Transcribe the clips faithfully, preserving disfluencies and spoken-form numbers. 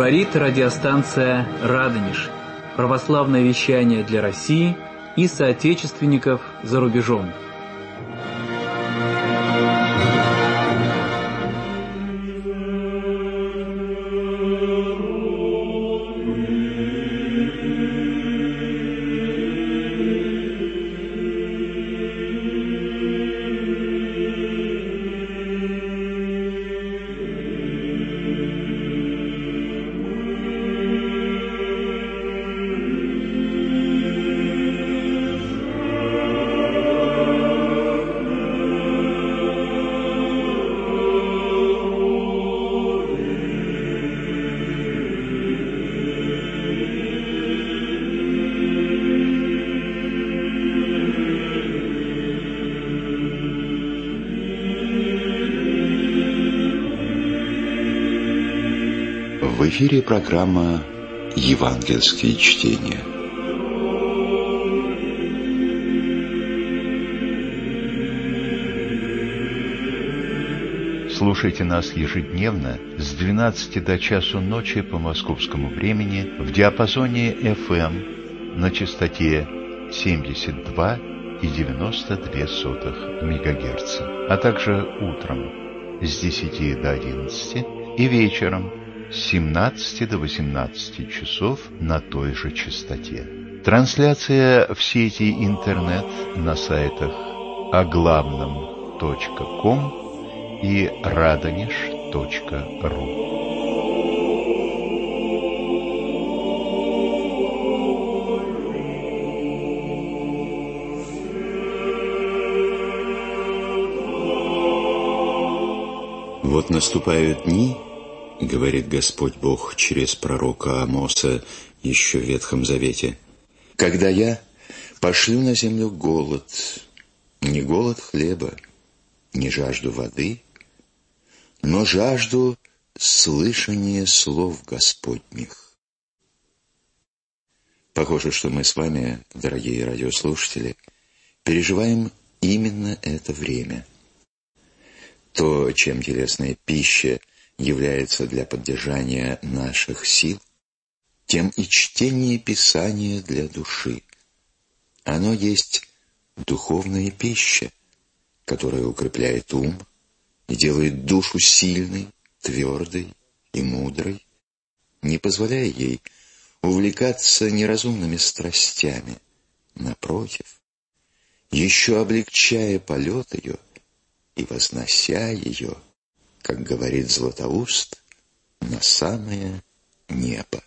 Говорит радиостанция «Радонеж». Православное вещание для России и соотечественников за рубежом. В эфире программа «Евангельские чтения». Слушайте нас ежедневно с двенадцати до часу ночи по московскому времени в диапазоне эф эм на частоте семьдесят два и девяносто две сотых мегагерца, а также утром с десяти до одиннадцати и вечером с семнадцати до восемнадцати часов на той же частоте. Трансляция в сети интернет на сайтах оглавном точка ком и радонеж точка ру. Вот наступают дни, говорит Господь Бог через пророка Амоса еще в Ветхом Завете, когда я пошлю на землю голод, не голод хлеба, не жажду воды, но жажду слышания слов Господних. Похоже, что мы с вами, дорогие радиослушатели, переживаем именно это время. То, чем телесная пища является для поддержания наших сил, тем и чтение Писания для души. Оно есть духовная пища, которая укрепляет ум и делает душу сильной, твердой и мудрой, не позволяя ей увлекаться неразумными страстями. Напротив, еще облегчая полет ее и вознося ее, как говорит Златоуст, на самое небо.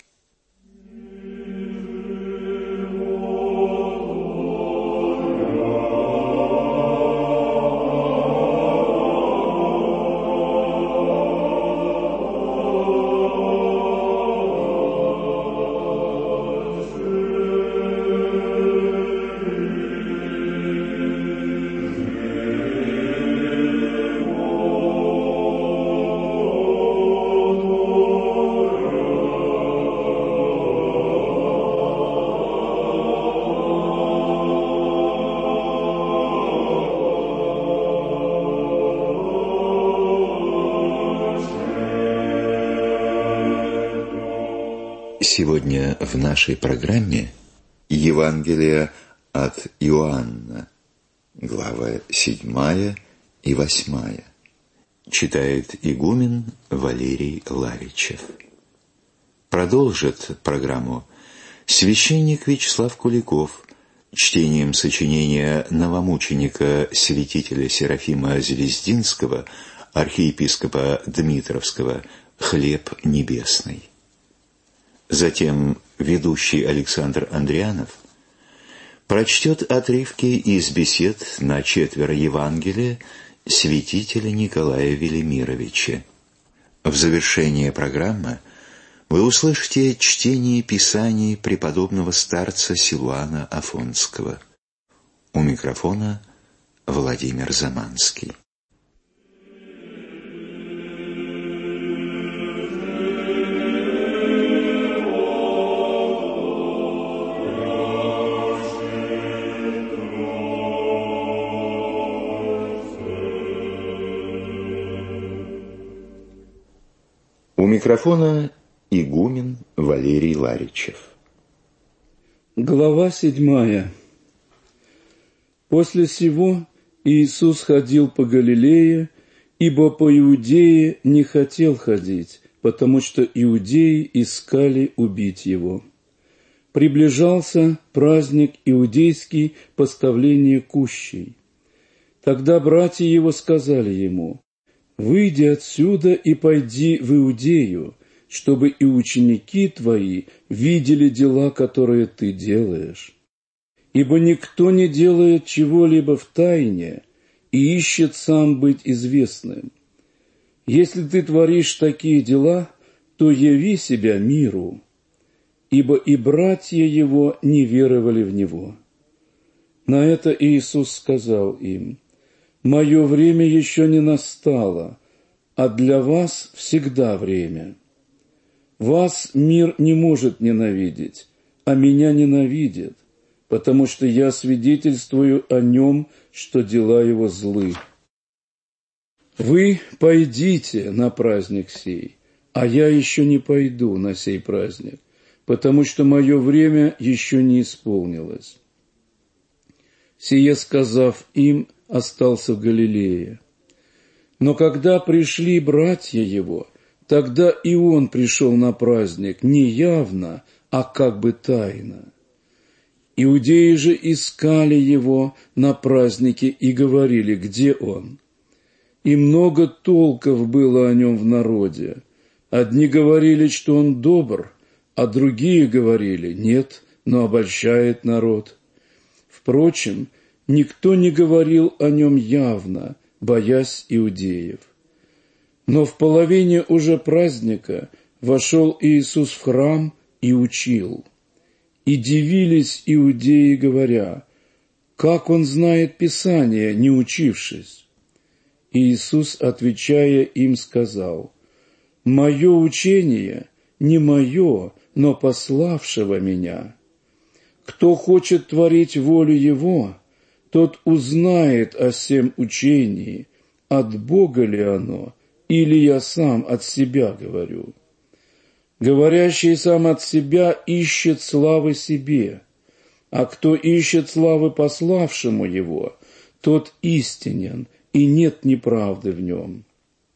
Сегодня в нашей программе Евангелие от Иоанна, глава седьмая и восьмая. Читает игумен Валерий Лавичев. Продолжит программу священник Вячеслав Куликов чтением сочинения новомученика святителя Серафима Звездинского, архиепископа Дмитровского, «Хлеб небесный». Затем ведущий Александр Андрианов прочтет отрывки из бесед на четверо Евангелия святителя Николая Велимировича. В завершение программы вы услышите чтение Писаний преподобного старца Силуана Афонского. У микрофона Владимир Заманский. У микрофона Игумен Валерий Ларичев. Глава седьмая. После сего Иисус ходил по Галилее, ибо по Иудее не хотел ходить, потому что иудеи искали убить его. Приближался праздник иудейский поставления кущей. Тогда братья его сказали ему: «Выйди отсюда и пойди в Иудею, чтобы и ученики твои видели дела, которые ты делаешь. Ибо никто не делает чего-либо в тайне и ищет сам быть известным. Если ты творишь такие дела, то яви себя миру». Ибо и братья его не веровали в него. На это Иисус сказал им: «Мое время еще не настало, а для вас всегда время. Вас мир не может ненавидеть, а меня ненавидит, потому что я свидетельствую о нем, что дела его злы. Вы пойдите на праздник сей, а я еще не пойду на сей праздник, потому что мое время еще не исполнилось». Сие сказав им, остался в Галилее. Но когда пришли братья его, тогда и он пришел на праздник не явно, а как бы тайно. Иудеи же искали его на празднике и говорили: «Где он?» И много толков было о нем в народе. Одни говорили, что он добр, а другие говорили: «Нет, но обольщает народ». Впрочем, никто не говорил о нем явно, боясь иудеев. Но в половине уже праздника вошел Иисус в храм и учил. И дивились иудеи, говоря: «Как он знает Писание, не учившись?» Иисус, отвечая им, сказал: «Мое учение не мое, но пославшего меня. Кто хочет творить волю его, тот узнает о сем учении, от Бога ли оно, или я сам от себя говорю. Говорящий сам от себя ищет славы себе, а кто ищет славы пославшему его, тот истинен, и нет неправды в нем.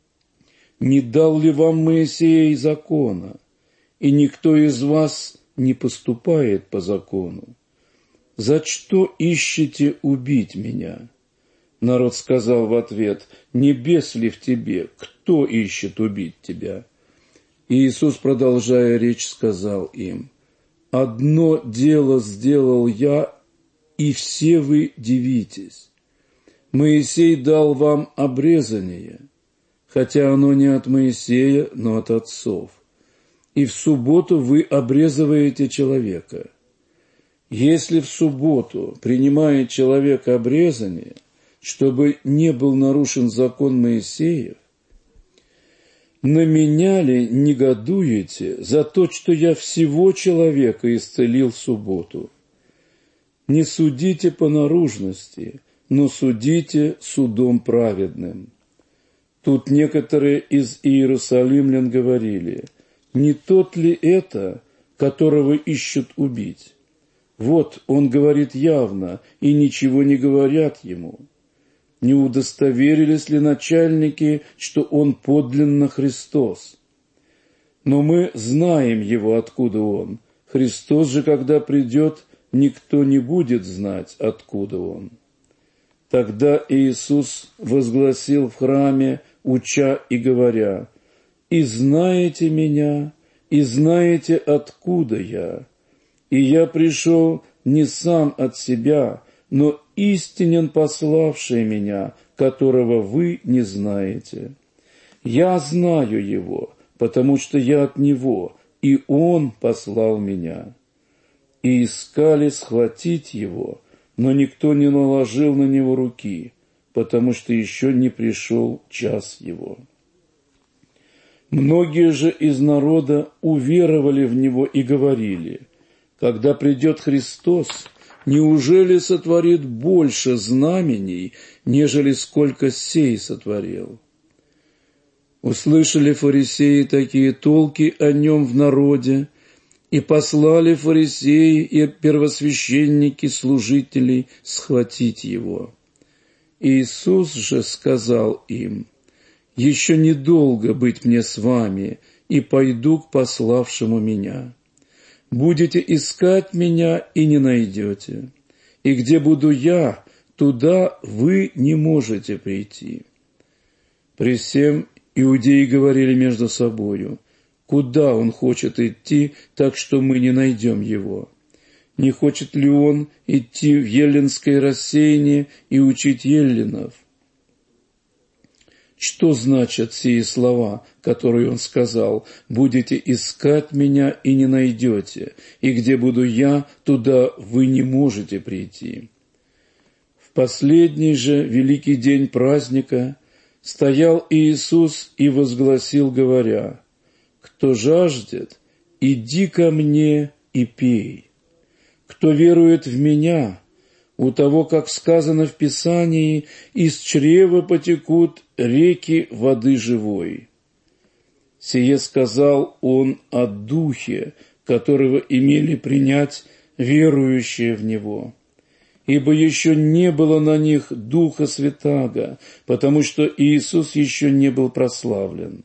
Не дал ли вам Моисей закона, и никто из вас не поступает по закону? За что ищете убить меня?» Народ сказал в ответ: «Не бес ли в тебе? Кто ищет убить тебя?» И Иисус, продолжая речь, сказал им: «Одно дело сделал я, и все вы дивитесь. Моисей дал вам обрезание, хотя оно не от Моисея, но от отцов. И в субботу вы обрезываете человека. Если в субботу принимает человек обрезание, чтобы не был нарушен закон Моисеев, на меня ли негодуете за то, что я всего человека исцелил в субботу? Не судите по наружности, но судите судом праведным». Тут некоторые из иерусалимлян говорили: «Не тот ли это, которого ищут убить? Вот он говорит явно, и ничего не говорят ему. Не удостоверились ли начальники, что он подлинно Христос? Но мы знаем его, откуда он. Христос же, когда придет, никто не будет знать, откуда он». Тогда Иисус возгласил в храме, уча и говоря: «И знаете меня, и знаете, откуда я. И я пришел не сам от себя, но истинен пославший меня, которого вы не знаете. Я знаю его, потому что я от него, и он послал меня». И искали схватить его, но никто не наложил на него руки, потому что еще не пришел час его. Многие же из народа уверовали в него и говорили: «Когда придет Христос, неужели сотворит больше знамений, нежели сколько сей сотворил?» Услышали фарисеи такие толки о нем в народе, и послали фарисеи и первосвященники служителей схватить его. Иисус же сказал им: «Еще недолго быть мне с вами, и пойду к пославшему меня. Будете искать меня и не найдете, и где буду я, туда вы не можете прийти». При всем иудеи говорили между собою: куда он хочет идти, так что мы не найдем его? Не хочет ли он идти в еллинское рассеяние и учить еллинов? Что значат сии слова, которые он сказал: «Будете искать меня и не найдете, и где буду я, туда вы не можете прийти»? В последний же великий день праздника стоял Иисус и возгласил, говоря: «Кто жаждет, иди ко мне и пей. Кто верует в Меня, у того, как сказано в Писании, из чрева потекут реки воды живой». Сие сказал Он о Духе, которого имели принять верующие в Него. Ибо еще не было на них Духа Святаго, потому что Иисус еще не был прославлен.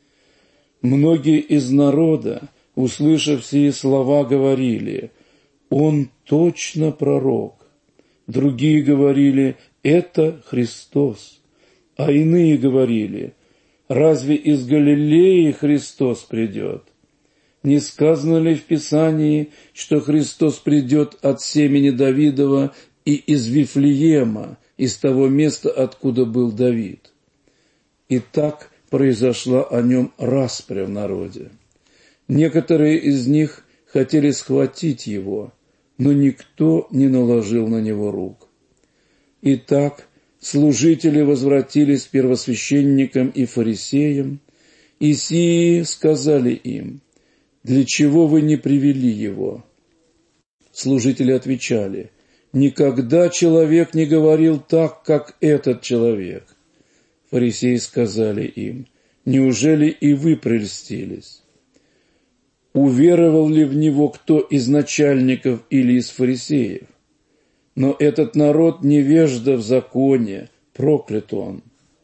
Многие из народа, услышав сии слова, говорили: «Он точно пророк». Другие говорили: «Это Христос». А иные говорили: «Разве из Галилеи Христос придет? Не сказано ли в Писании, что Христос придет от семени Давидова и из Вифлеема, из того места, откуда был Давид?» И так произошла о нем распря в народе. Некоторые из них хотели схватить его, но никто не наложил на него рук. Итак, служители возвратились к первосвященникам и фарисеям, и сии сказали им: «Для чего вы не привели его?» Служители отвечали: «Никогда человек не говорил так, как этот человек». Фарисеи сказали им: «Неужели и вы прельстились? Уверовал ли в него кто из начальников или из фарисеев? Но этот народ невежда в законе, проклят он».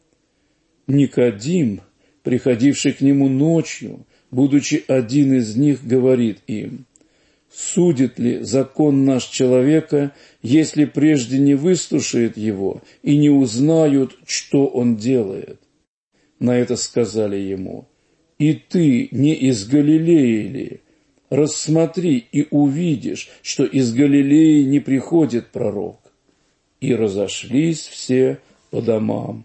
Никодим, приходивший к нему ночью, будучи один из них, говорит им: «Судит ли закон наш человека, если прежде не выслушает его и не узнают, что он делает?» На это сказали ему: «И ты не из Галилеи ли? Рассмотри и увидишь, что из Галилеи не приходит пророк». И разошлись все по домам.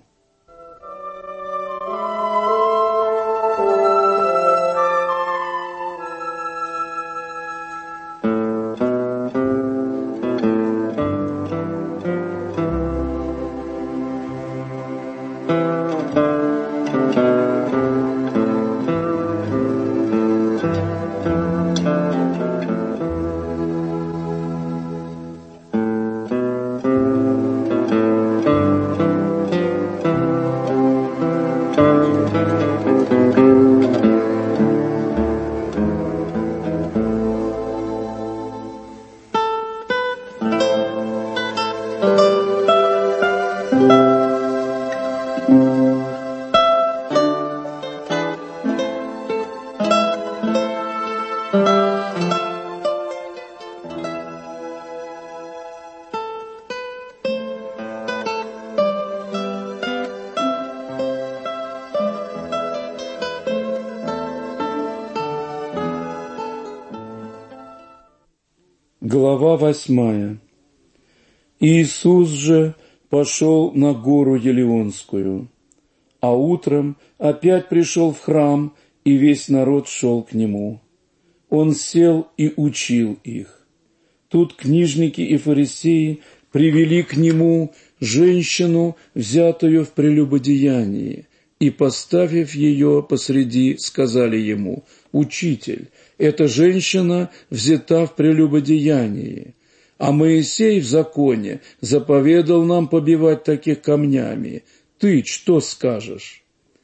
Глава восьмая. Иисус же пошел на гору Елеонскую, а утром опять пришел в храм, и весь народ шел к нему. Он сел и учил их. Тут книжники и фарисеи привели к нему женщину, взятую в прелюбодеянии, и, поставив ее посреди, сказали ему: «Учитель, эта женщина взята в прелюбодеянии, а Моисей в законе заповедал нам побивать таких камнями. Ты что скажешь?»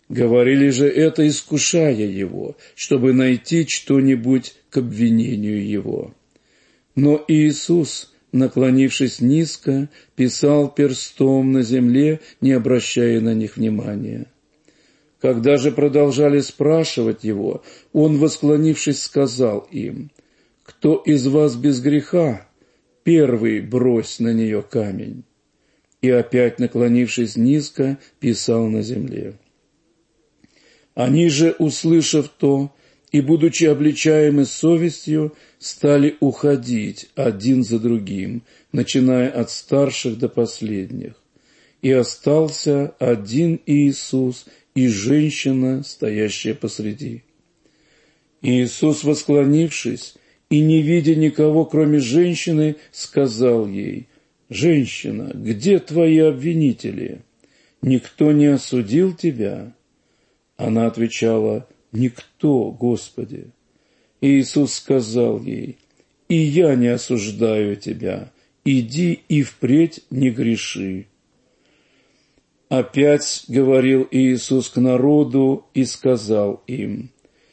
Говорили же это, искушая его, чтобы найти что-нибудь к обвинению его. Но Иисус, наклонившись низко, писал перстом на земле, не обращая на них внимания. Когда же продолжали спрашивать его, он, восклонившись, сказал им: «Кто из вас без греха, первый брось на нее камень». И опять, наклонившись низко, писал на земле. Они же, услышав то, и, будучи обличаемы совестью, стали уходить один за другим, начиная от старших до последних. И остался один Иисус и женщина, стоящая посреди. Иисус, восклонившись и не видя никого, кроме женщины, сказал ей: «Женщина, где твои обвинители? Никто не осудил тебя?» Она отвечала: «Никто, Господи». Иисус сказал ей: «И я не осуждаю тебя, иди и впредь не греши». Опять говорил Иисус к народу и сказал им: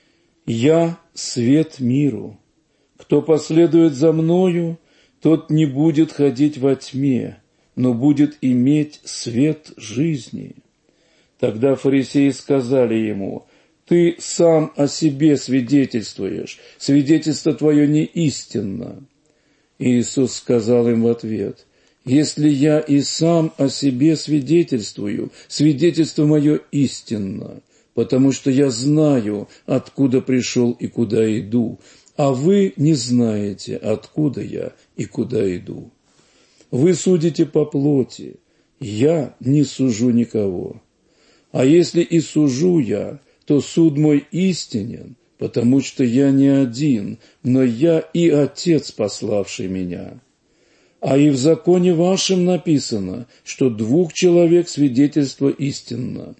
«Я свет миру. Кто последует за Мною, тот не будет ходить во тьме, но будет иметь свет жизни». Тогда фарисеи сказали Ему: «Ты сам о себе свидетельствуешь, свидетельство Твое не истинно». Иисус сказал им в ответ: «Если я и сам о себе свидетельствую, свидетельство мое истинно, потому что я знаю, откуда пришел и куда иду, а вы не знаете, откуда я и куда иду. Вы судите по плоти, я не сужу никого. А если и сужу я, то суд мой истинен, потому что я не один, но я и Отец, пославший меня. А и в законе вашем написано, что двух человек свидетельство истинно.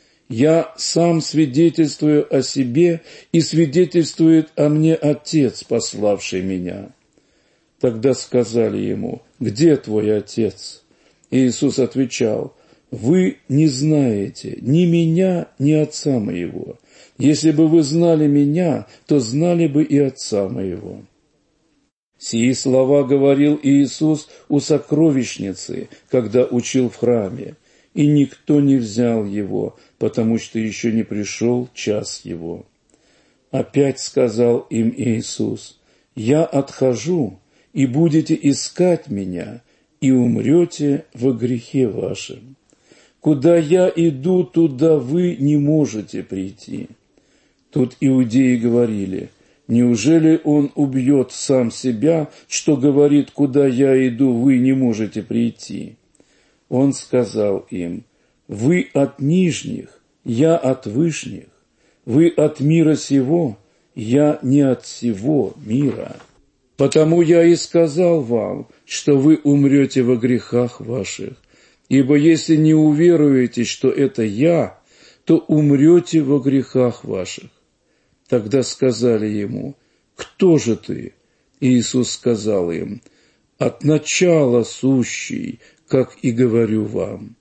Я сам свидетельствую о себе, и свидетельствует о мне Отец, пославший меня». Тогда сказали ему: «Где твой Отец?» Иисус отвечал: «Вы не знаете ни меня, ни Отца моего. Если бы вы знали меня, то знали бы и Отца моего». Сии слова говорил Иисус у сокровищницы, когда учил в храме, и никто не взял его, потому что еще не пришел час его. Опять сказал им Иисус: «Я отхожу, и будете искать меня, и умрете во грехе вашем. Куда я иду, туда вы не можете прийти». Тут иудеи говорили: «Неужели он убьет сам себя, что говорит: куда я иду, вы не можете прийти?» Он сказал им: «Вы от нижних, я от вышних, вы от мира сего, я не от сего мира. Потому я и сказал вам, что вы умрете во грехах ваших. Ибо если не уверуете, что это я, то умрете во грехах ваших». Тогда сказали ему: «Кто же ты?» Иисус сказал им: «От начала сущий, как и говорю вам.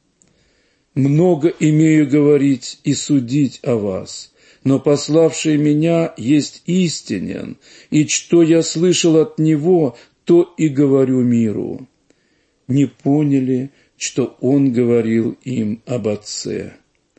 Много имею говорить и судить о вас, но пославший меня есть истинен, и что я слышал от Него, то и говорю миру». Не поняли, что Он говорил им об Отце.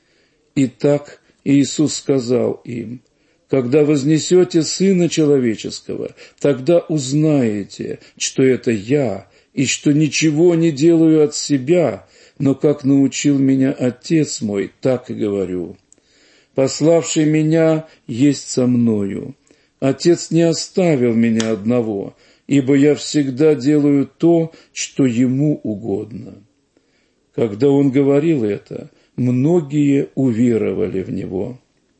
Итак, Иисус сказал им: «Когда вознесете Сына Человеческого, тогда узнаете, что это Я, и что ничего не делаю от себя, но как научил меня Отец мой, так и говорю. Пославший меня есть со мною. Отец не оставил меня одного, ибо я всегда делаю то, что Ему угодно». Когда Он говорил это, многие уверовали в Него.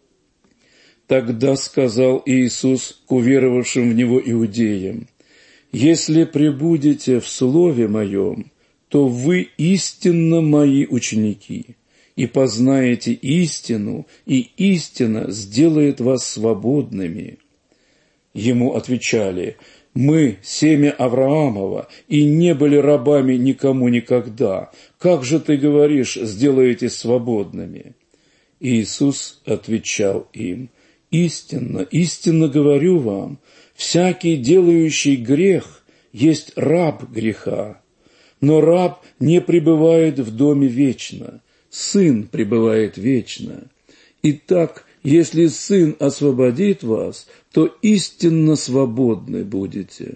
Тогда сказал Иисус к уверовавшим в Него иудеям: «Если пребудете в Слове Моем, то вы истинно Мои ученики, и познаете истину, и истина сделает вас свободными». Ему отвечали: «Мы семя Авраамова, и не были рабами никому никогда. Как же ты говоришь: сделаете свободными?» Иисус отвечал им: «Истинно, истинно говорю вам, всякий, делающий грех, есть раб греха. Но раб не пребывает в доме вечно, сын пребывает вечно. Итак, если сын освободит вас, то истинно свободны будете.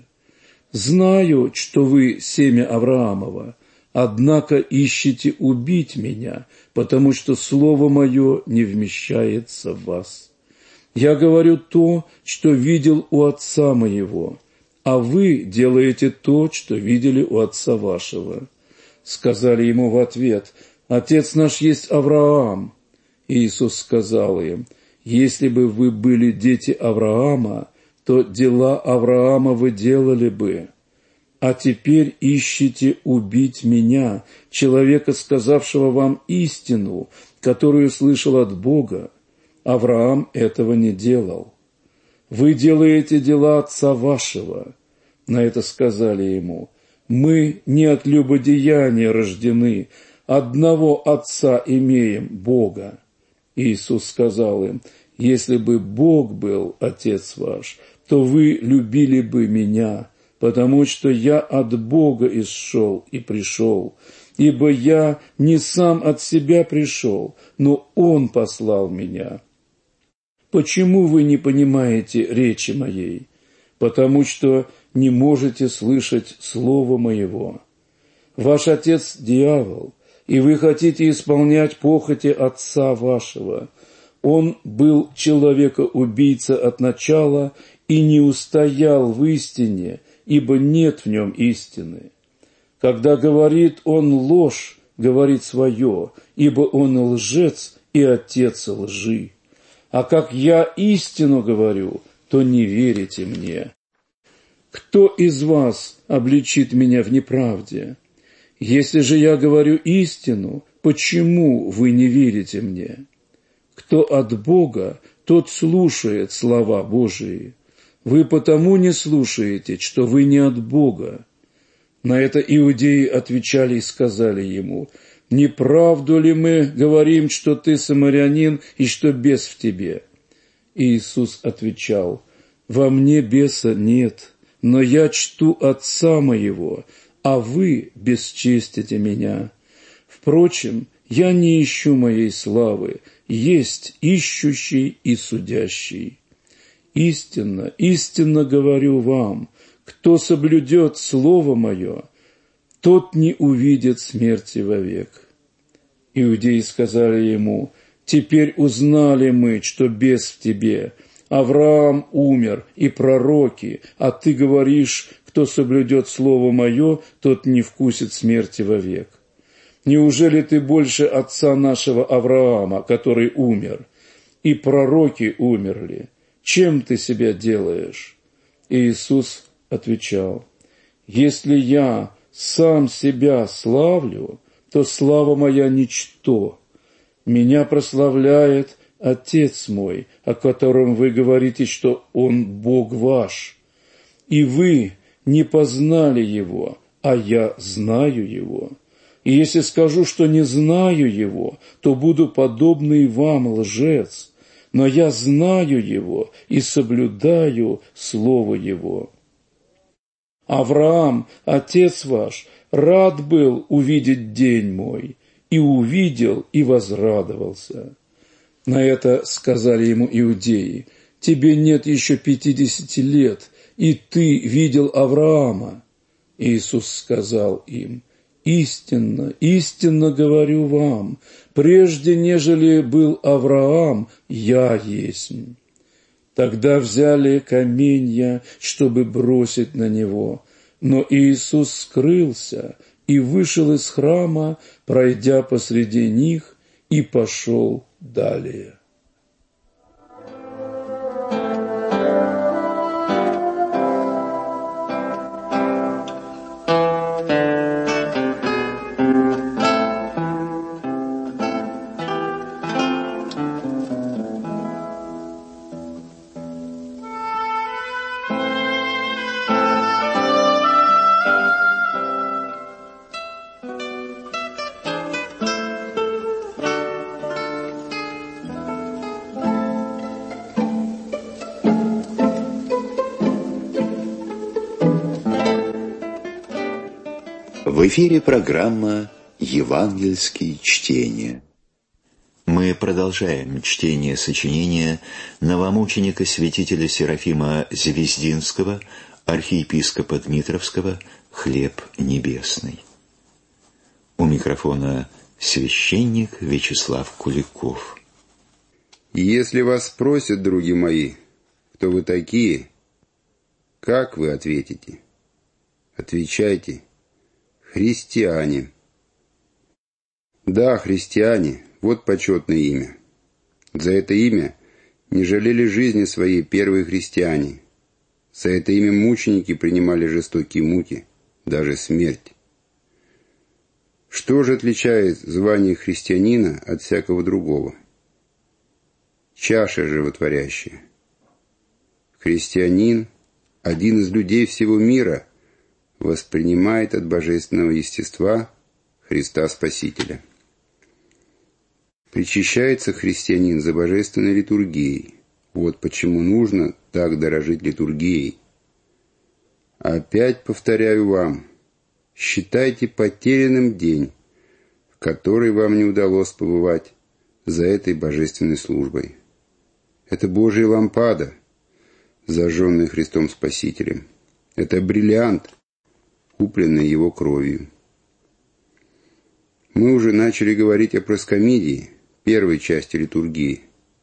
Знаю, что вы семя Авраамова, однако ищете убить меня, потому что слово мое не вмещается в вас. Я говорю то, что видел у отца моего, а вы делаете то, что видели у отца вашего». Сказали ему в ответ: «Отец наш есть Авраам». Иисус сказал им: «Если бы вы были дети Авраама, то дела Авраама вы делали бы. А теперь ищете убить меня, человека, сказавшего вам истину, которую слышал от Бога. Авраам этого не делал. Вы делаете дела отца вашего». На это сказали ему: «Мы не от любодеяния рождены, одного отца имеем, Бога». Иисус сказал им: «Если бы Бог был отец ваш, то вы любили бы меня, потому что я от Бога исшел и пришел, ибо я не сам от себя пришел, но Он послал меня. Почему вы не понимаете речи моей? Потому что не можете слышать слова моего. Ваш отец – дьявол, и вы хотите исполнять похоти отца вашего. Он был человека-убийца от начала и не устоял в истине, ибо нет в нем истины. Когда говорит он ложь, говорит свое, ибо он лжец и отец лжи. А как я истину говорю, то не верите мне. Кто из вас обличит меня в неправде? Если же я говорю истину, почему вы не верите мне? Кто от Бога, тот слушает слова Божии. Вы потому не слушаете, что вы не от Бога». На это иудеи отвечали и сказали ему: «Не правду ли мы говорим, что ты самарянин и что бес в тебе?» Иисус отвечал: «Во мне беса нет, но я чту Отца моего, а вы бесчестите меня. Впрочем, я не ищу моей славы, есть ищущий и судящий. Истинно, истинно говорю вам, кто соблюдет слово мое, тот не увидит смерти вовек». Иудеи сказали ему: «Теперь узнали мы, что бес в тебе. Авраам умер, и пророки, а ты говоришь: кто соблюдет слово мое, тот не вкусит смерти вовек. Неужели ты больше отца нашего Авраама, который умер? И пророки умерли. Чем ты себя делаешь?» Иисус отвечал: «Если я сам себя славлю, то слава моя ничто. Меня прославляет Отец мой, о котором вы говорите, что Он Бог ваш. И вы не познали Его, а я знаю Его. И если скажу, что не знаю Его, то буду подобный вам, лжец. Но я знаю Его и соблюдаю Слово Его. Авраам, отец ваш, рад был увидеть день мой, и увидел, и возрадовался». На это сказали ему иудеи: «Тебе нет еще пятидесяти лет, и ты видел Авраама». Иисус сказал им: «Истинно, истинно говорю вам, прежде нежели был Авраам, я есмь». Тогда взяли каменья, чтобы бросить на него, но Иисус скрылся и вышел из храма, пройдя посреди них, и пошел далее. В эфире программа «Евангельские чтения». Мы продолжаем чтение сочинения новомученика святителя Серафима Звездинского, архиепископа Дмитровского «Хлеб небесный». У микрофона священник Вячеслав Куликов. Если вас спросят, други мои, кто вы такие, как вы ответите? Отвечайте: христиане. Да, христиане, вот почетное имя. За это имя не жалели жизни своей первые христиане. За это имя мученики принимали жестокие муки, даже смерть. Что же отличает звание христианина от всякого другого? Чаша животворящая. Христианин, один из людей всего мира, воспринимает от божественного естества Христа Спасителя. Причащается христианин за божественной литургией. Вот почему нужно так дорожить литургией. Опять повторяю вам, считайте потерянным день, в который вам не удалось побывать за этой божественной службой. Это Божья лампада, зажженная Христом Спасителем. Это бриллиант, купленный Его кровью. Мы уже начали говорить о проскомидии, первой части литургии.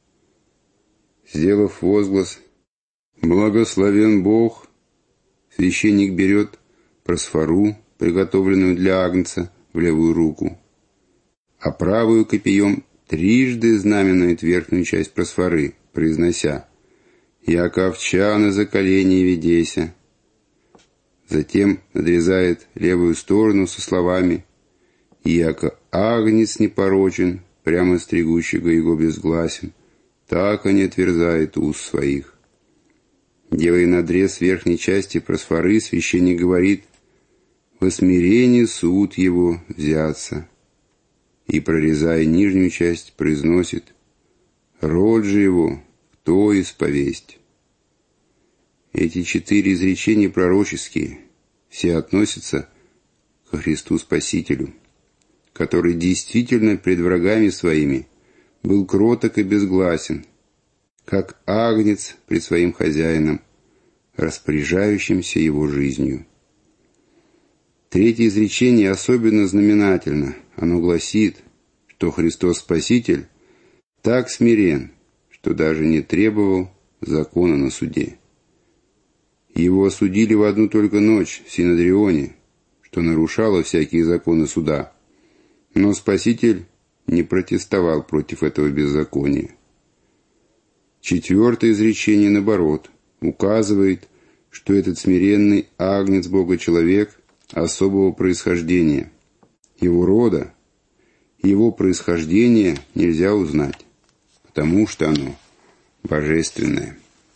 Сделав возглас «Благословен Бог», священник берет просфору, приготовленную для агнца, в левую руку, а правую копьем трижды знаменует верхнюю часть просфоры, произнося «Яко овча на заколении ведейся». Затем надрезает левую сторону со словами «Яко агнец непорочен, прямо стригущего его безгласен, так и не отверзает уст своих». Делая надрез верхней части просфоры, священник говорит «Во смирении суд его взяться», и, прорезая нижнюю часть, произносит «Род же его, кто исповесть». Эти четыре изречения пророческие, все относятся ко Христу Спасителю, который действительно пред врагами своими был кроток и безгласен, как агнец пред своим хозяином, распоряжающимся его жизнью. Третье изречение особенно знаменательно. Оно гласит, что Христос Спаситель так смирен, что даже не требовал закона на суде. Его осудили в одну только ночь в Синодрионе, что нарушало всякие законы суда. Но Спаситель не протестовал против этого беззакония. Четвертое изречение, наоборот, указывает, что этот смиренный агнец Бога-человек особого происхождения. Его рода, его происхождение нельзя узнать, потому что оно божественное.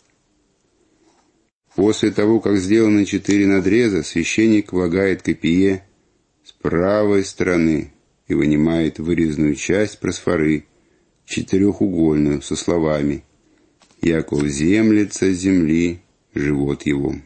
После того, как сделаны четыре надреза, священник влагает копье с правой стороны и вынимает вырезанную часть просфоры, четырехугольную, со словами «Яко вземлется с земли живот его».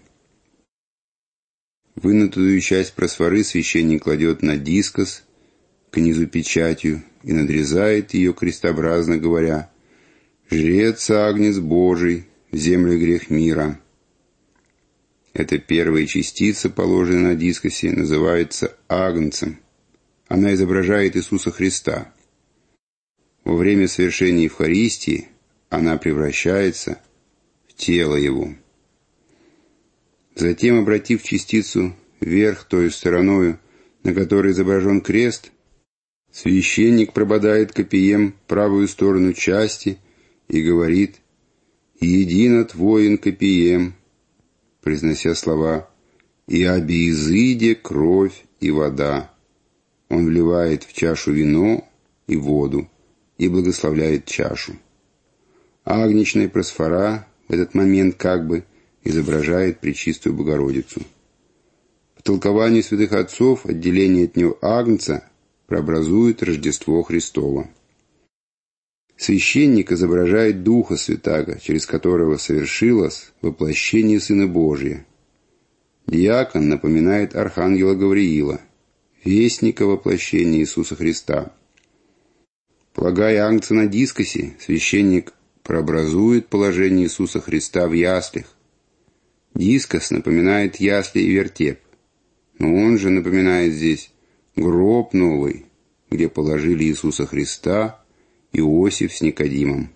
Вынутую часть просфоры священник кладет на дискос к низу печатью и надрезает ее крестообразно, говоря «Жрец агнец Божий, вземли грех мира». Эта первая частица, положенная на дискосе, называется агнцем. Она изображает Иисуса Христа. Во время совершения Евхаристии она превращается в тело Его. Затем, обратив частицу вверх той стороною, на которой изображен крест, священник прободает копьем правую сторону части и говорит «Един от воин копьем», произнося слова «И обеизыде кровь и вода». Он вливает в чашу вино и воду и благословляет чашу. Агнечная просфора в этот момент как бы изображает Пречистую Богородицу. В толковании святых отцов отделение от нее агнца прообразует Рождество Христово. Священник изображает Духа Святаго, через которого совершилось воплощение Сына Божия. Диакон напоминает архангела Гавриила, вестника воплощения Иисуса Христа. Полагая агнца на дискосе, священник прообразует положение Иисуса Христа в яслях. Дискос напоминает ясли и вертеп, но он же напоминает здесь гроб новый, где положили Иисуса Христа Иосиф с Никодимом.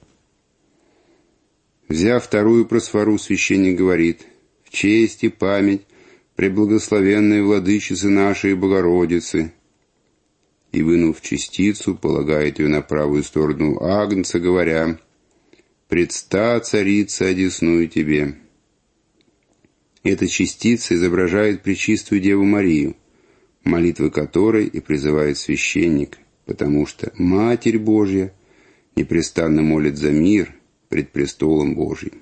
Взяв вторую просфору, священник говорит: «В честь и память преблагословенной владычицы нашей Богородицы», и, вынув частицу, полагает ее на правую сторону агнца, говоря: «Предста, царица, одесную тебе». Эта частица изображает пречистую Деву Марию, молитвы которой и призывает священник, потому что Матерь Божья непрестанно молит за мир пред престолом Божьим.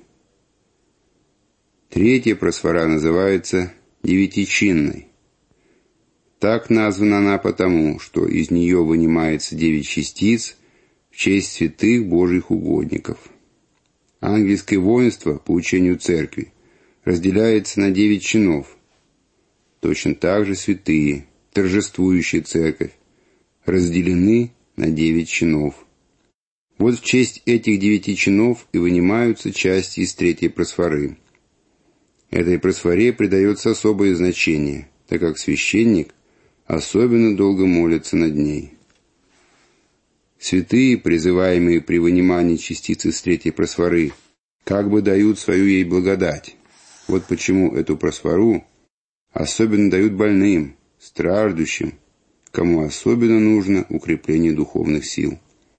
Третья просфора называется девятичинной. Так названа она потому, что из нее вынимается девять частиц в честь святых Божьих угодников. Ангельское воинство, по учению Церкви, разделяется на девять чинов. Точно так же святые, торжествующие Церковь, разделены на девять чинов. Вот в честь этих девяти чинов и вынимаются части из третьей просфоры. Этой просфоре придается особое значение, так как священник особенно долго молится над ней. Святые, призываемые при вынимании частицы из третьей просфоры, как бы дают свою ей благодать. Вот почему эту просфору особенно дают больным, страждущим, кому особенно нужно укрепление духовных сил.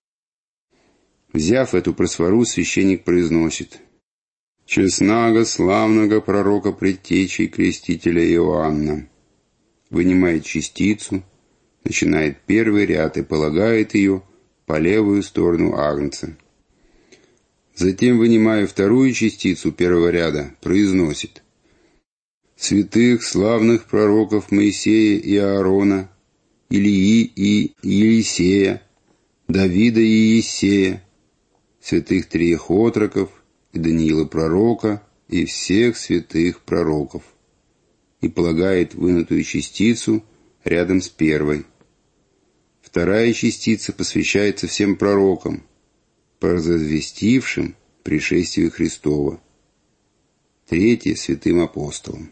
Взяв эту просфору, священник произносит: «Честного славного пророка предтечи крестителя Иоанна», вынимает частицу, начинает первый ряд и полагает ее по левую сторону агнца. Затем, вынимая вторую частицу первого ряда, произносит: «Святых славных пророков Моисея и Аарона, Илии и Елисея, Давида и Иисея, святых триех отроков и Даниила пророка и всех святых пророков», и полагает вынутую частицу рядом с первой. Вторая частица посвящается всем пророкам, провозвестившим пришествие Христова. Третья — святым апостолам.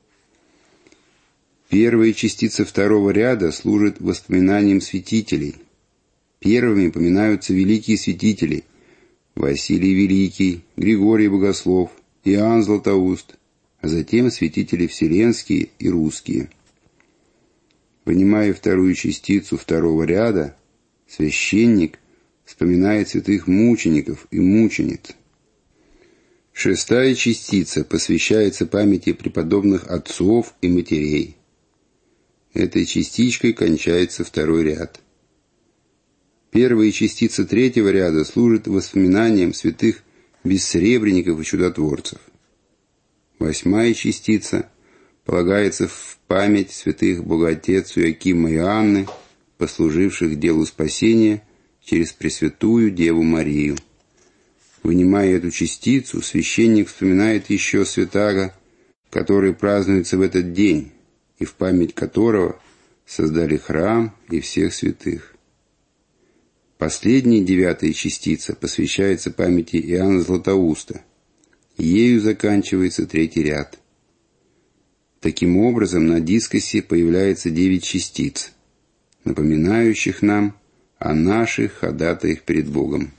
Первая частица второго ряда служит воспоминанием святителей. Первыми поминаются великие святители: Василий Великий, Григорий Богослов, Иоанн Златоуст, а затем святители вселенские и русские. Вынимая вторую частицу второго ряда, священник вспоминает святых мучеников и мучениц. Шестая частица посвящается памяти преподобных отцов и матерей. Этой частичкой кончается второй ряд. Первая частица третьего ряда служит воспоминанием святых бессребренников и чудотворцев. Восьмая частица полагается в память святых Богоотец Иоакима и Анны, послуживших делу спасения через Пресвятую Деву Марию. Вынимая эту частицу, священник вспоминает еще святаго, который празднуется в этот день, и в память которого создали храм и всех святых. Последняя, девятая частица посвящается памяти Иоанна Златоуста. Ею заканчивается третий ряд. Таким образом, на дискосе появляется девять частиц, напоминающих нам о наших ходатаях перед Богом.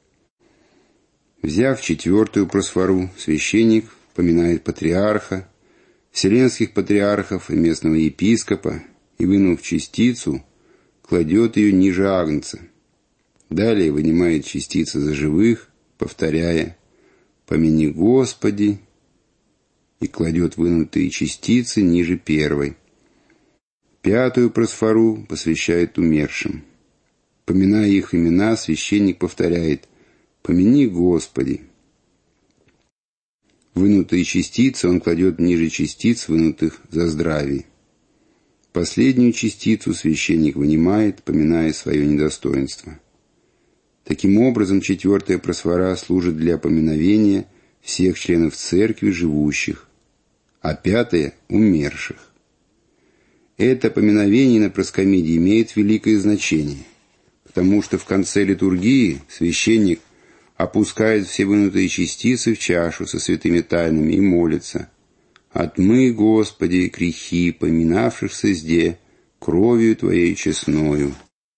Взяв четвертую просфору, священник поминает патриарха, вселенских патриархов и местного епископа и, вынув частицу, кладет ее ниже агнца. Далее вынимает частицы за живых, повторяя: «Помяни, Господи», и кладет вынутые частицы ниже первой. Пятую просфору посвящает умершим. Поминая их имена, священник повторяет: «Помяни, Господи». Вынутые частицы он кладет ниже частиц, вынутых за здравие. Последнюю частицу священник вынимает, поминая свое недостоинство. Таким образом, четвертая просфора служит для поминовения всех членов церкви живущих, а пятая — умерших. Это поминовение на проскомидии имеет великое значение, потому что в конце литургии священник опускает все вынутые частицы в чашу со святыми тайнами и молится: «Отмый, Господи, грехи, поминавшихся сде, кровью Твоей честною».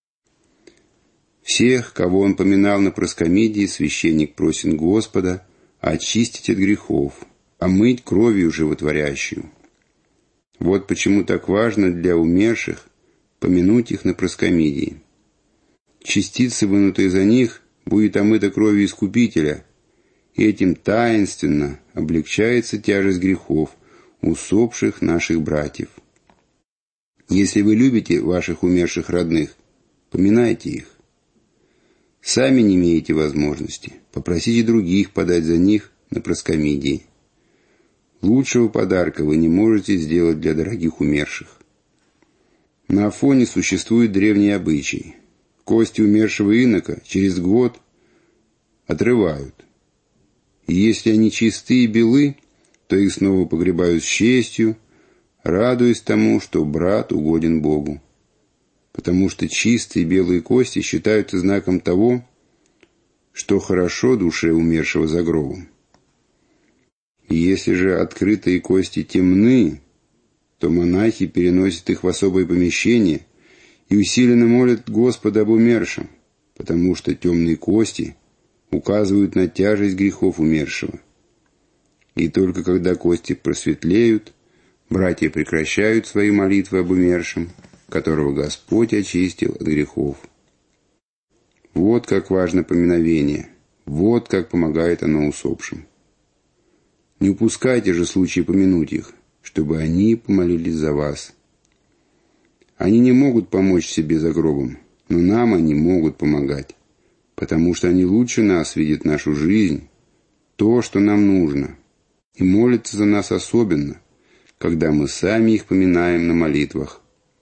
Всех, кого он поминал на проскомидии, священник просит Господа очистить от грехов, омыть кровью животворящую. Вот почему так важно для умерших помянуть их на проскомидии. Частица, вынутая за них, будет омыта кровью Искупителя, и этим таинственно облегчается тяжесть грехов усопших наших братьев. Если вы любите ваших умерших родных, поминайте их. Сами не имеете возможности, попросите других подать за них на проскомидии. Лучшего подарка вы не можете сделать для дорогих умерших. На Афоне существует древний обычай. Кости умершего инока через год отрывают. И если они чисты и белы, то их снова погребают с честью, радуясь тому, что брат угоден Богу. Потому что чистые белые кости считаются знаком того, что хорошо душе умершего за гробом. И если же открытые кости темны, то монахи переносят их в особое помещение и усиленно молят Господа об умершем, потому что темные кости указывают на тяжесть грехов умершего. И только когда кости просветлеют, братья прекращают свои молитвы об умершем, которого Господь очистил от грехов. Вот как важно поминовение, вот как помогает оно усопшим. Не упускайте же случай помянуть их, чтобы они помолились за вас. Они не могут помочь себе за гробом, но нам они могут помогать, потому что они лучше нас видят нашу жизнь, то, что нам нужно, и молятся за нас особенно, когда мы сами их поминаем на молитвах.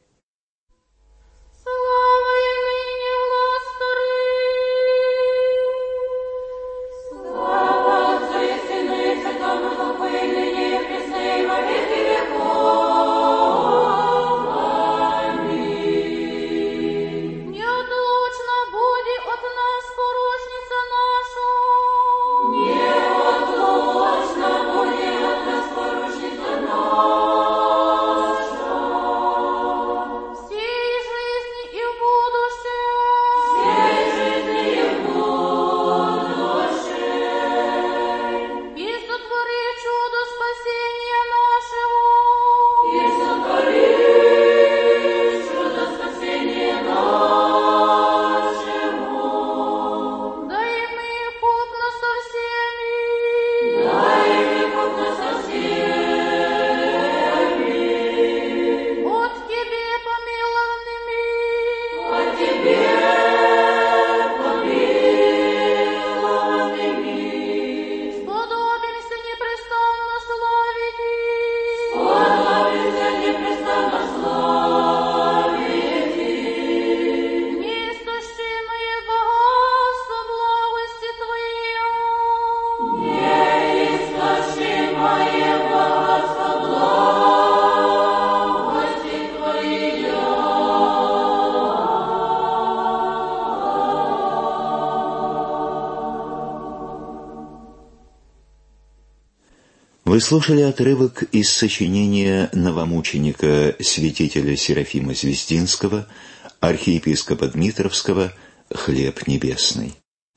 Вы слушали отрывок из сочинения новомученика святителя Серафима Звездинского, архиепископа Дмитровского «Хлеб небесный».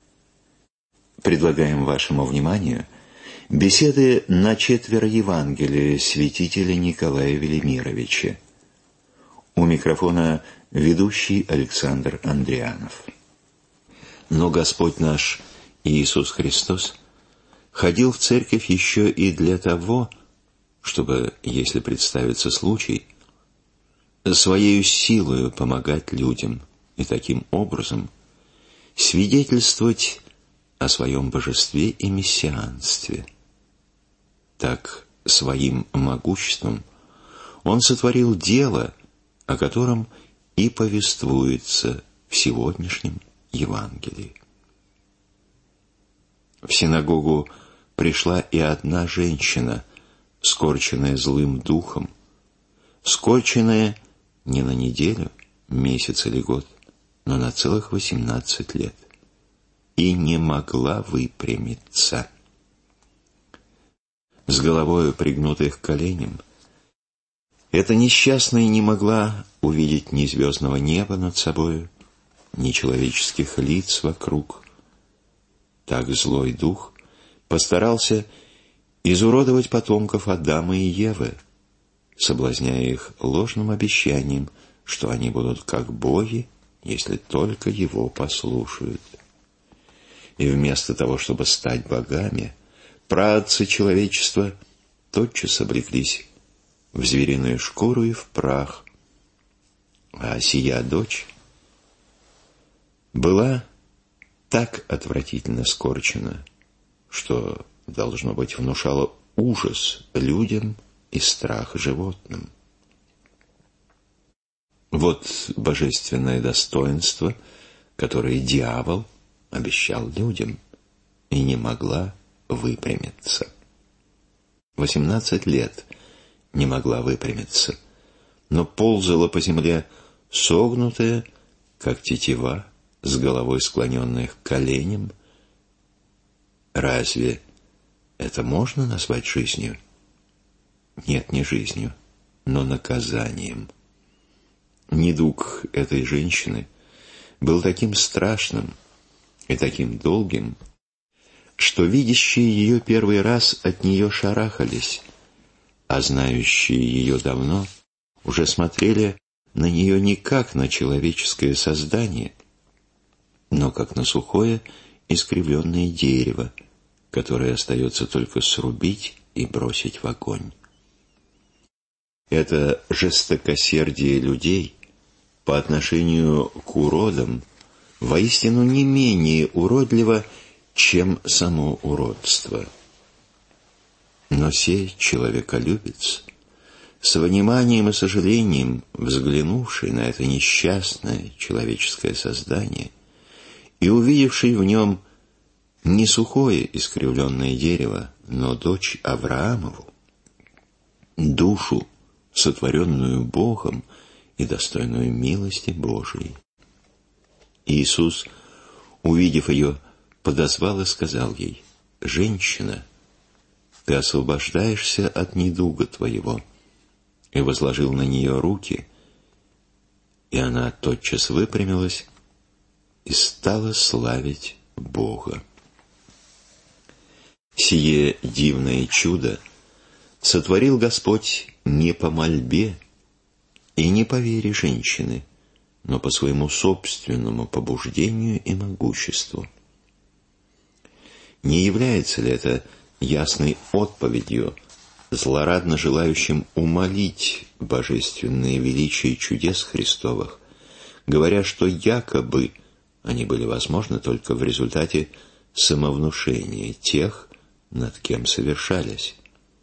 Предлагаем вашему вниманию беседы на четверо Евангелия святителя Николая Велимировича. У микрофона ведущий Александр Андрианов. Но Господь наш Иисус Христос ходил в церковь еще и для того, чтобы, если представится случай, своею силою помогать людям и таким образом свидетельствовать о своем божестве и мессианстве. Так, своим могуществом он сотворил дело, о котором и повествуется в сегодняшнем Евангелии. В синагогу пришла и одна женщина, скорченная злым духом, скорченная не на неделю, месяц или год, но на целых восемнадцать лет. И не могла выпрямиться. С головою пригнутой к коленям, эта несчастная не могла увидеть ни звездного неба над собою, ни человеческих лиц вокруг. Так злой дух постарался изуродовать потомков Адама и Евы, соблазняя их ложным обещанием, что они будут как боги, если только его послушают. И вместо того, чтобы стать богами, праотцы человечества тотчас облеклись в звериную шкуру и в прах, а сия дочь была так отвратительно скорчена, что, должно быть, внушала ужас людям и страх животным. Вот божественное достоинство, которое дьявол обещал людям, и не могла выпрямиться. Восемнадцать лет не могла выпрямиться, но ползала по земле согнутая, как тетива, с головой склоненной к коленям. Разве это можно назвать жизнью? Нет, не жизнью, но наказанием. Недуг этой женщины был таким страшным и таким долгим, что видящие ее первый раз от нее шарахались, а знающие ее давно уже смотрели на нее не как на человеческое создание, но как на сухое искривленное дерево, которое остается только срубить и бросить в огонь. Это жестокосердие людей по отношению к уродам воистину не менее уродливо, чем само уродство. Но сей человеколюбец, с вниманием и сожалением взглянувший на это несчастное человеческое создание и увидевший в нем не сухое искривленное дерево, но дочь Авраамову, душу, сотворенную Богом и достойную милости Божией. Иисус, увидев ее, подозвал и сказал ей: «Женщина, ты освобождаешься от недуга твоего», и возложил на нее руки, и она тотчас выпрямилась и стала славить Бога. Сие дивное чудо сотворил Господь не по мольбе и не по вере женщины, но по своему собственному побуждению и могуществу. Не является ли это ясной отповедью злорадно желающим умолить божественное величие чудес Христовых, говоря, что якобы они были возможны только в результате самовнушения тех, над кем совершались?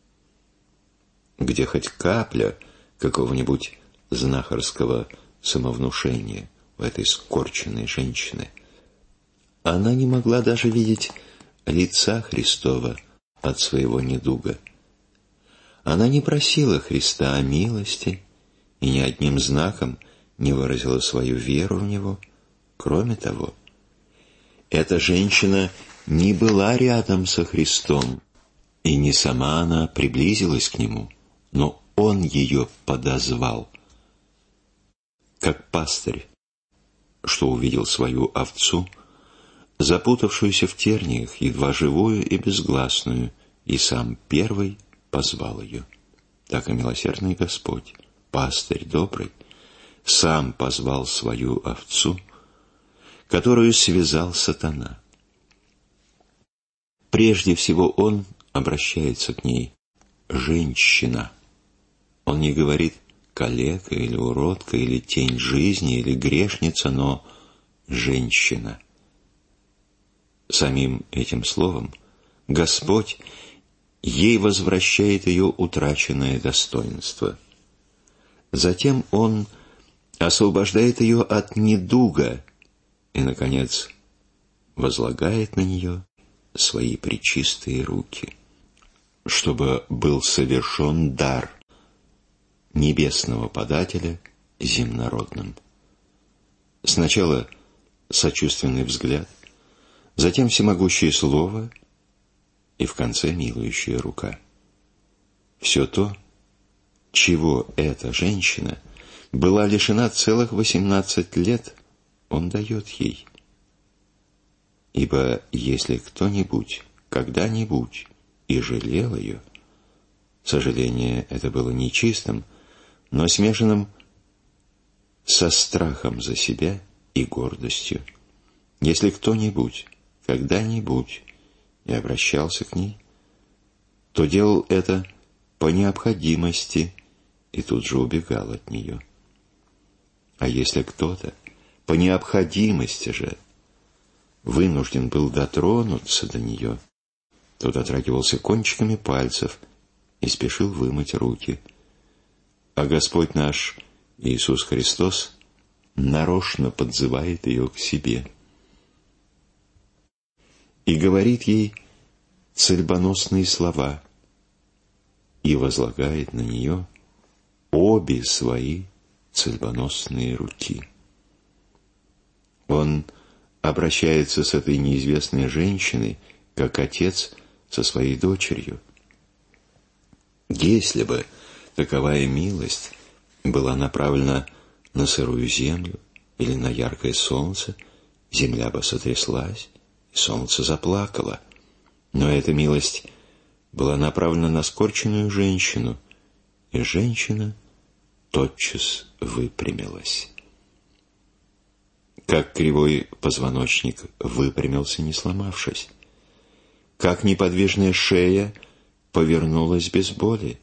Где хоть капля какого-нибудь знахарского самовнушения у этой скорченной женщины? Она не могла даже видеть лица Христова от своего недуга. Она не просила Христа о милости и ни одним знаком не выразила свою веру в Него. Кроме того, эта женщина не была рядом со Христом, и не сама она приблизилась к Нему, но Он ее подозвал, как пастырь, что увидел свою овцу, запутавшуюся в терниях, едва живую и безгласную, и сам первый позвал ее. Так и милосердный Господь, пастырь добрый, сам позвал свою овцу, которую связал сатана. Прежде всего Он обращается к ней: «Женщина». Он не говорит «калека» или «уродка», или «тень жизни», или «грешница», но «женщина». Самим этим словом Господь ей возвращает ее утраченное достоинство. Затем Он освобождает ее от недуга и, наконец, возлагает на нее свои пречистые руки, чтобы был совершен дар небесного подателя земнородным. Сначала сочувственный взгляд, затем всемогущее слово и в конце милующая рука. Все то, чего эта женщина была лишена целых восемнадцать лет, он дает ей. Ибо если кто-нибудь когда-нибудь и жалел ее, сожаление это было нечистым, но смешанным со страхом за себя и гордостью. Если кто-нибудь когда-нибудь и обращался к ней, то делал это по необходимости и тут же убегал от нее. А если кто-то по необходимости же вынужден был дотронуться до нее, то дотрагивался кончиками пальцев и спешил вымыть руки. А Господь наш Иисус Христос нарочно подзывает ее к себе и говорит ей цельбоносные слова и возлагает на нее обе свои цельбоносные руки. Он обращается с этой неизвестной женщиной, как отец со своей дочерью. Если бы таковая милость была направлена на сырую землю или на яркое солнце, земля бы сотряслась, и солнце заплакало. Но эта милость была направлена на скорченную женщину, и женщина тотчас выпрямилась. Как кривой позвоночник выпрямился, не сломавшись, как неподвижная шея повернулась без боли.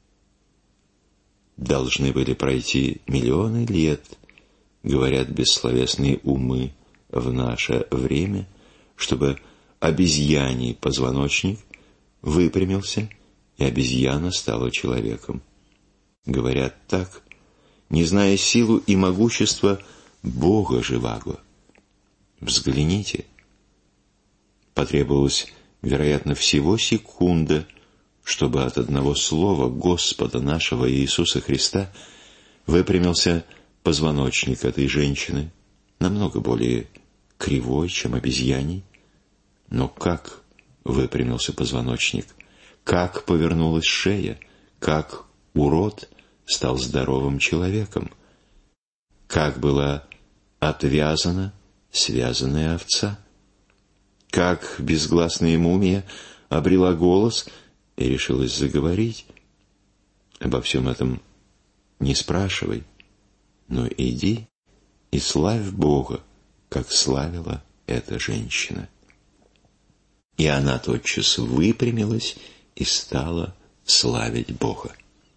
Должны были пройти миллионы лет, говорят бессловесные умы в наше время, чтобы обезьяний позвоночник выпрямился, и обезьяна стала человеком. Говорят так, не зная силу и могущество Бога живаго. Взгляните. Потребовалось, вероятно, всего секунда, чтобы от одного слова Господа нашего Иисуса Христа выпрямился позвоночник этой женщины, намного более кривой, чем обезьяний. Но как выпрямился позвоночник? Как повернулась шея? Как урод стал здоровым человеком? Как была отвязана связанная овца? Как безгласная мумия обрела голос и решилась заговорить? Обо всем этом не спрашивай, но иди и славь Бога, как славила эта женщина. И она тотчас выпрямилась и стала славить Бога.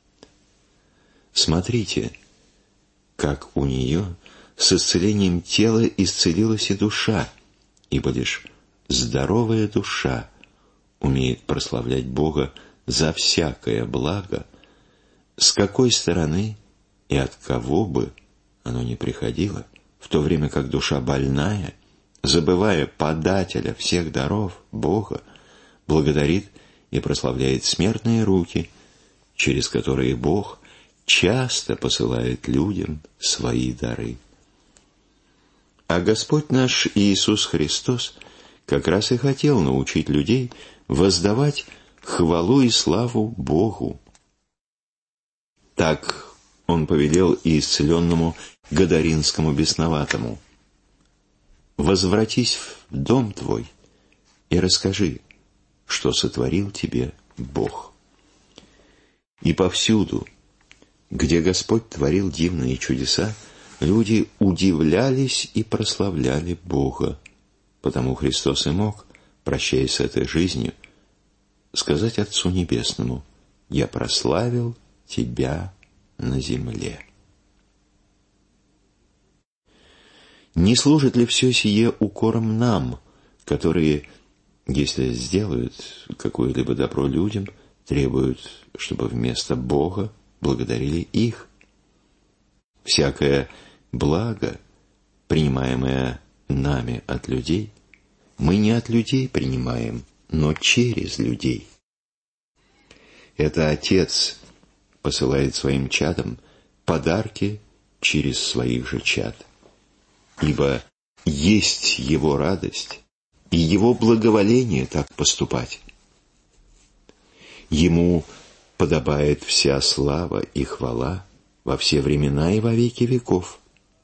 Смотрите, как у нее с исцелением тела исцелилась и душа, ибо лишь здоровая душа умеет прославлять Бога за всякое благо, с какой стороны и от кого бы оно ни приходило, в то время как душа больная, забывая подателя всех даров, Бога, благодарит и прославляет смертные руки, через которые Бог часто посылает людям свои дары. А Господь наш Иисус Христос как раз и хотел научить людей воздавать хвалу и славу Богу. Так Он повелел и исцеленному Гадаринскому бесноватому: «Возвратись в дом твой и расскажи, что сотворил тебе Бог». И повсюду, где Господь творил дивные чудеса, люди удивлялись и прославляли Бога, потому Христос и мог, прощаясь с этой жизнью, сказать Отцу Небесному: «Я прославил Тебя на земле». Не служит ли все сие укором нам, которые, если сделают какое-либо добро людям, требуют, чтобы вместо Бога благодарили их? Всякое благо, принимаемое нами от людей, мы не от людей принимаем, но через людей. Это Отец посылает своим чадам подарки через своих же чад. Ибо есть его радость и его благоволение так поступать. Ему подобает вся слава и хвала во все времена и во веки веков.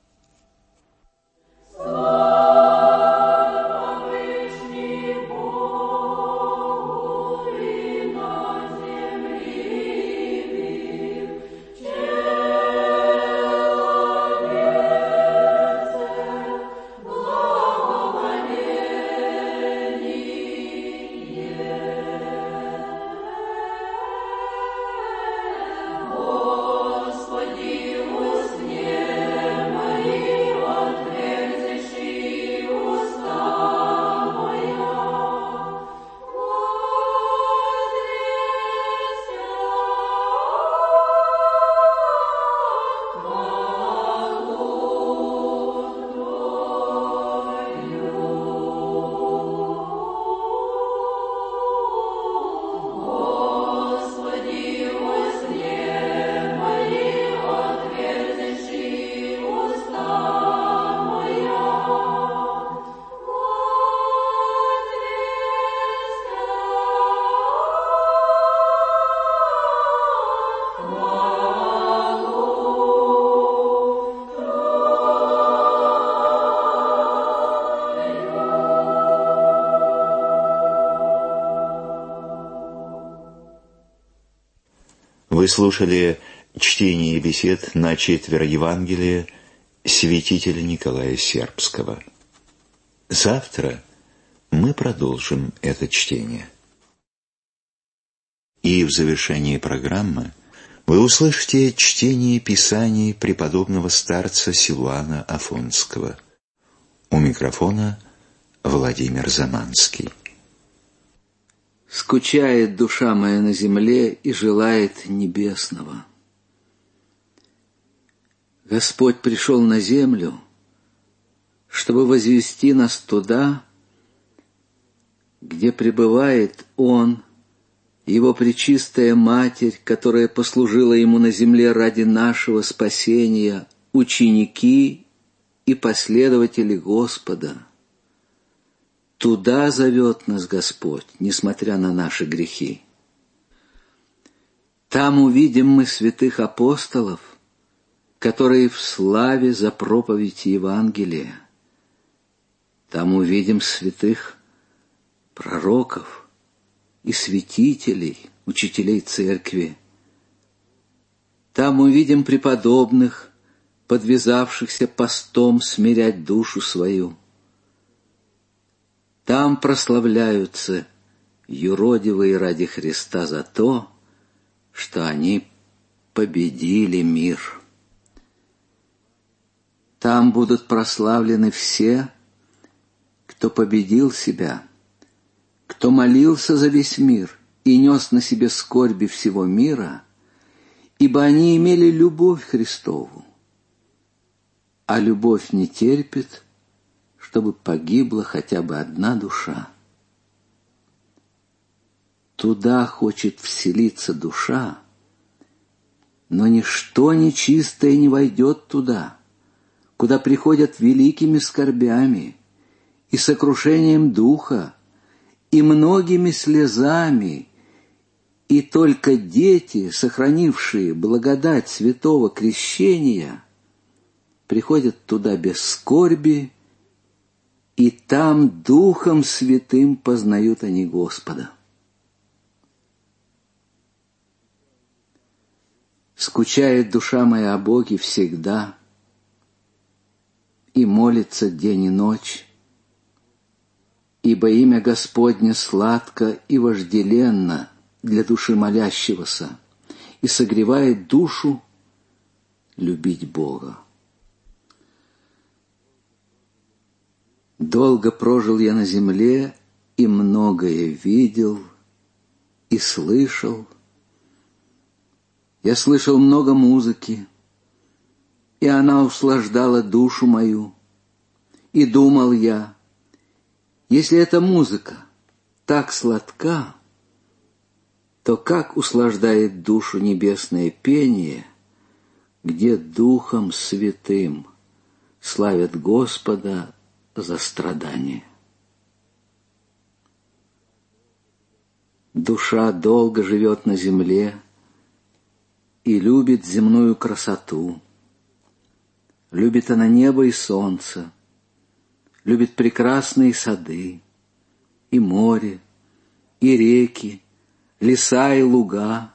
Вы слушали чтение и бесед на четверо Евангелия святителя Николая Сербского. Завтра мы продолжим это чтение. И в завершении программы вы услышите чтение Писаний преподобного старца Силуана Афонского. У микрофона Владимир Заманский. Скучает душа моя на земле и желает небесного. Господь пришел на землю, чтобы возвести нас туда, где пребывает Он, Его пречистая Матерь, которая послужила Ему на земле ради нашего спасения, ученики и последователи Господа. Туда зовет нас Господь, несмотря на наши грехи. Там увидим мы святых апостолов, которые в славе за проповедь Евангелия. Там увидим святых пророков и святителей, учителей церкви. Там увидим преподобных, подвязавшихся постом смирять душу свою. Там прославляются юродивые ради Христа за то, что они победили мир. Там будут прославлены все, кто победил себя, кто молился за весь мир и нес на себе скорби всего мира, ибо они имели любовь Христову, а любовь не терпит, чтобы погибла хотя бы одна душа. Туда хочет вселиться душа, но ничто нечистое не войдет туда, куда приходят великими скорбями и сокрушением духа, и многими слезами, и только дети, сохранившие благодать святого крещения, приходят туда без скорби, и там Духом Святым познают они Господа. Скучает душа моя о Боге всегда и молится день и ночь, ибо имя Господне сладко и вожделенно для души молящегося и согревает душу любить Бога. Долго прожил я на земле и многое видел и слышал. Я слышал много музыки, и она услаждала душу мою. И думал я, если эта музыка так сладка, то как услаждает душу небесное пение, где Духом Святым славят Господа за страдания. Душа долго живет на земле и любит земную красоту. Любит она небо и солнце, любит прекрасные сады, и море, и реки, леса и луга.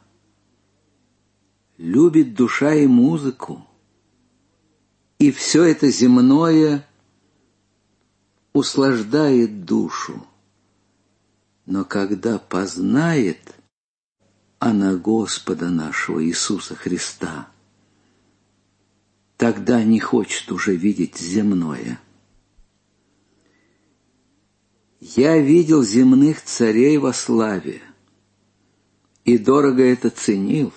Любит душа и музыку, и все это земное услаждает душу. Но когда познает она Господа нашего Иисуса Христа, тогда не хочет уже видеть земное. Я видел земных царей во славе, и дорого это ценил.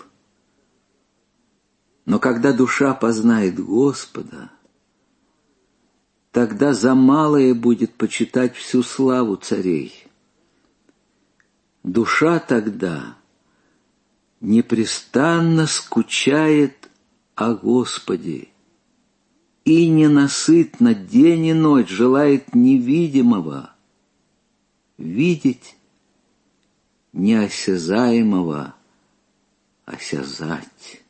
Но когда душа познает Господа, тогда за малое будет почитать всю славу царей. Душа тогда непрестанно скучает о Господе и ненасытно день и ночь желает невидимого видеть, неосязаемого осязать.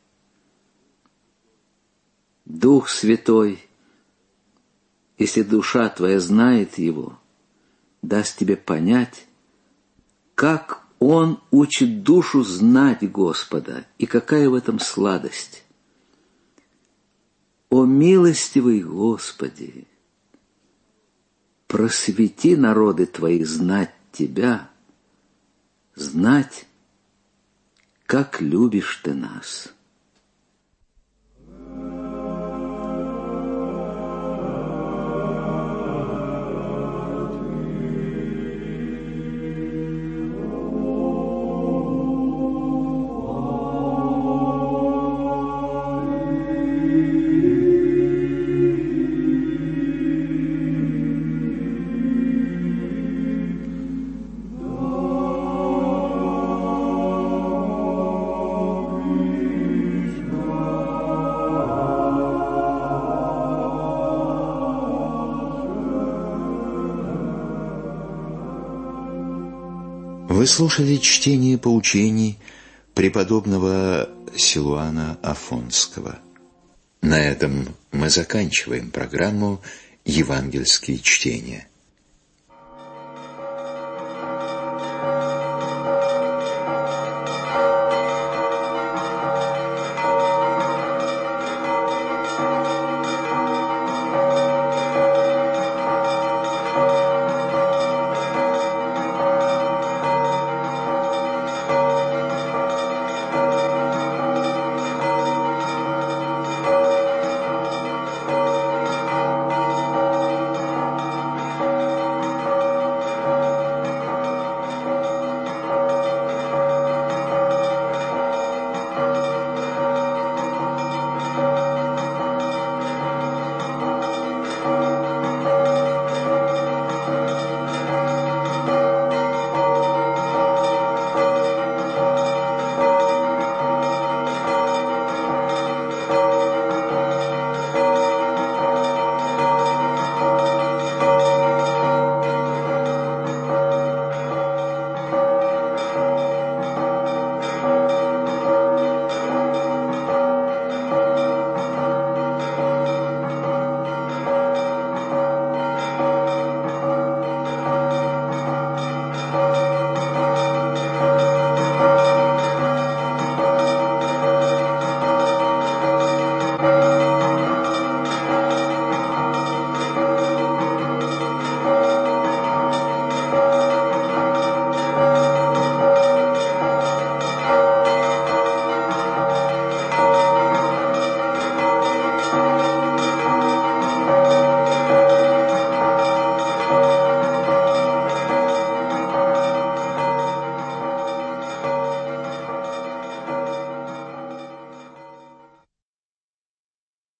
Дух Святой, если душа твоя знает Его, даст тебе понять, как Он учит душу знать Господа, и какая в этом сладость. О милостивый Господи, просвети народы Твои знать Тебя, знать, как любишь Ты нас. Вы слушали чтение поучений преподобного Силуана Афонского. На этом мы заканчиваем программу «Евангельские чтения».